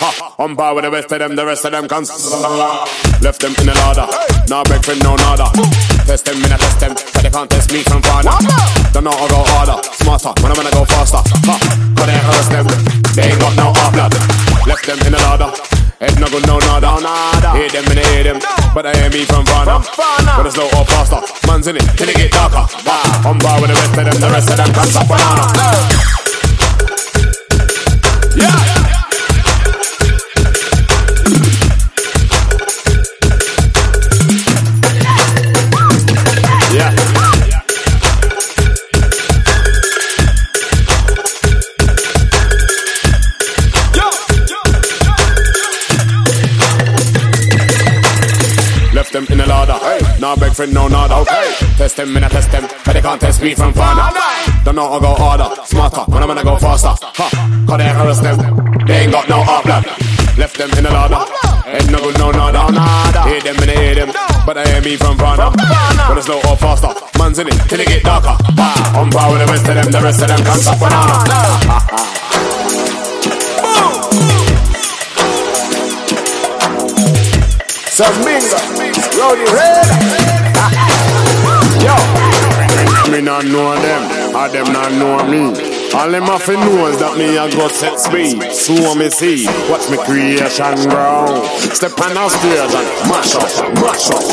Ha, on par with the rest of them cons. Left them in the ladder, now beg for no nada. Test them, me not test them, but they can't test me from father. Don't know how go harder, smarter, when I'm gonna go faster. Ha, cause they hurt them, they ain't got no hard blood. Left them in the ladder, head no good, no nada. Hate them and they hate them, but they hear me from Fana. But it's slow or faster, man's in it, till it get darker. On bar with the rest of them can't stop banana. Yeah. Left them in the ladder, now beg friend no nada. Test them, me not test them, but they can't test me from Fana. Don't know how go harder, smarter, when I'm gonna go faster. Ha, cause they harass them, they ain't got no hard blood. Left them in the ladder, head no good, no nada. Hate them and they hate them, but they hear me from Fana. But it's slow or faster, man's in it, till it get darker. On par with the rest of them can't stop banana. Saminga, Rowdy Red. Yo, me not know them, or them not know me. All them have to know is that me a go set speed. So me see, watch me creation grow. Step on our stage and mash up.